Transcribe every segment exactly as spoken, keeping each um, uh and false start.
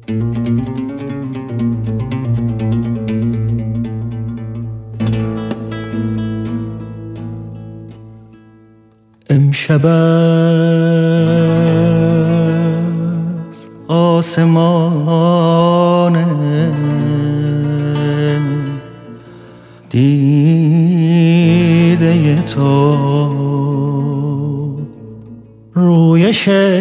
امشب از آسمان دیده تو روی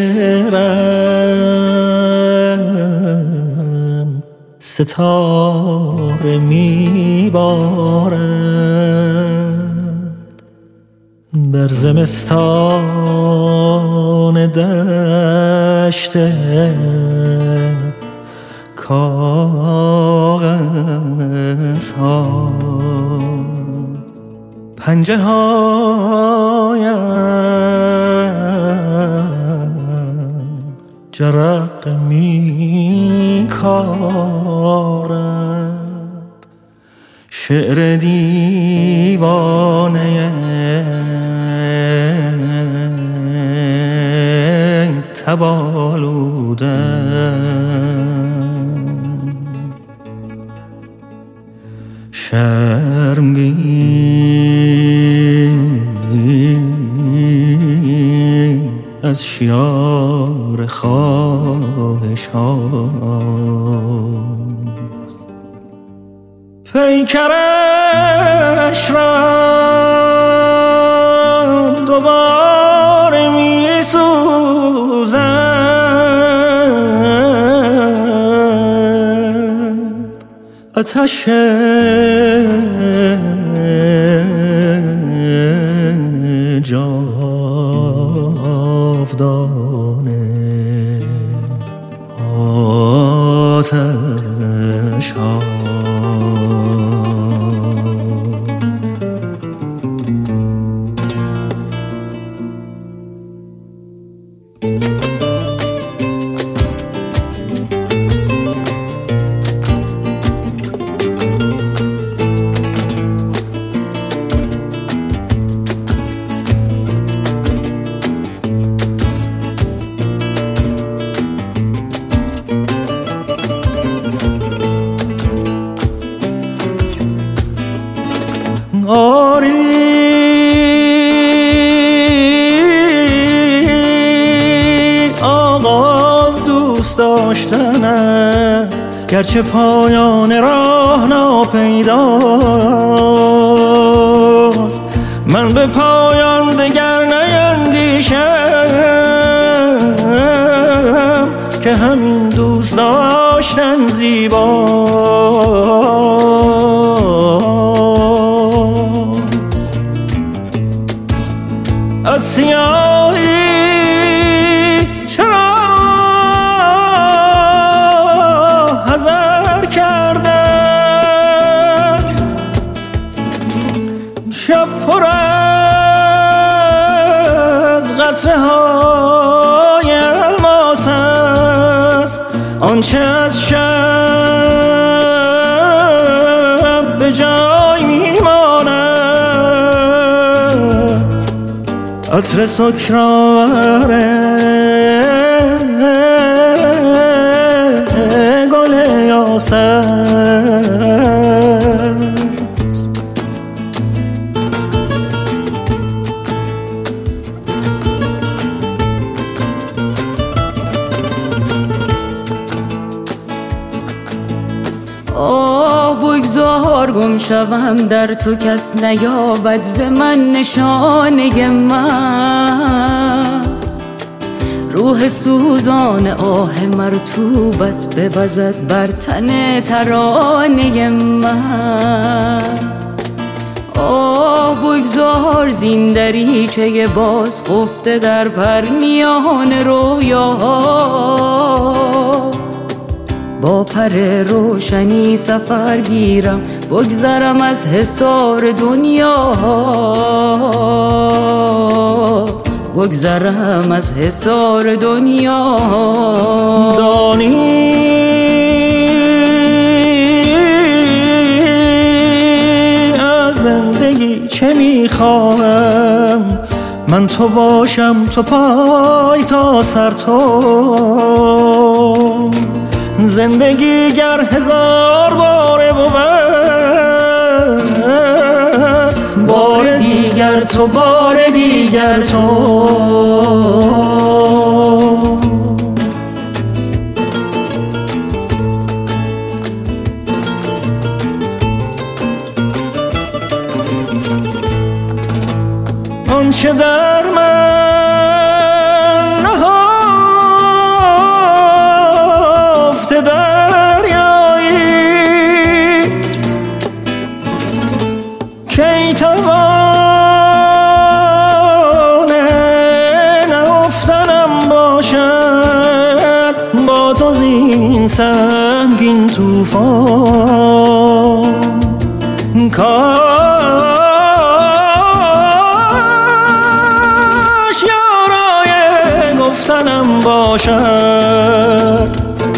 شعرم ستاره میبارد در زمستان دشت کاغذ ها پنجه هایم جرق می کارد شعر دیوانه تبالودم شرمگین از شیار خواهش ها پیکرش را دوباره می سوزد آتش جاودانه آتش ها آری آغاز دوست داشتنه گرچه پایان راه ناپیداست من به پایان دگر نیندیشم که همین دوست داشتن زیباست از سیاهی چرا حذر کردن شب پر از قطره های الماس است آنچه از شب به جای میماند عطر سکرآور گل یاس است آه بگذار گم شوم در تو کس نیابد ز من نشانه من روح سوزان آه مرطوبت بوزد بر تن ترانه من آه بگذار زین دریچه باز خفته در پرنیان رویاها با پر روشنی سفر گیرم بگذرم از حصار دنیا بگذرم از حصار دنیا دانی از زندگی چه میخواهم من تو باشم تو پای تا سر تو زندگی گر هزار باره بود، بار دیگر تو، بار دیگر تو. آنچه در من نهفته دریاییست، کی توانه نهفتنم باشد با تو زین سنگین طوفان. کاش گفتنم باشد،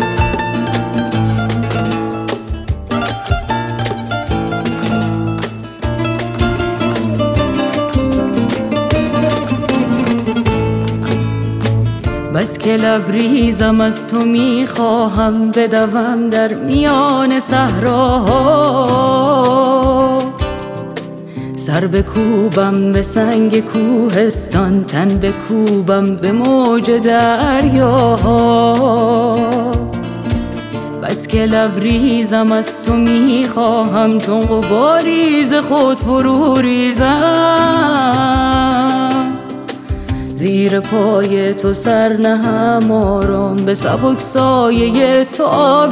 بس که لبریزم از تو میخواهم بدوم در میان صحراها، سر بکوبم به سنگ کوهستان، تن بکوبم به موج دریاها. بس که لبریزم از تو میخواهم چون غباریز خود فرو ریزم، زیر پای تو سر نهم آرام به سبک سایه تو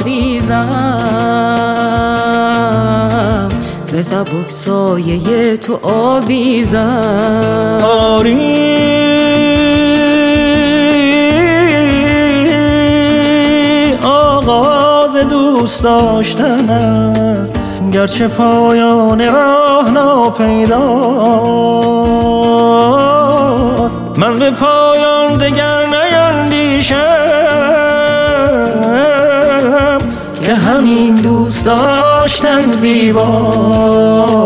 آویزم، به سبک سایه تو آویزم. آری آغاز دوست داشتن است، گرچه پایان راه ناپیداست. من به پایان دگر نیندیشم که همین دوست داشتن زیباست.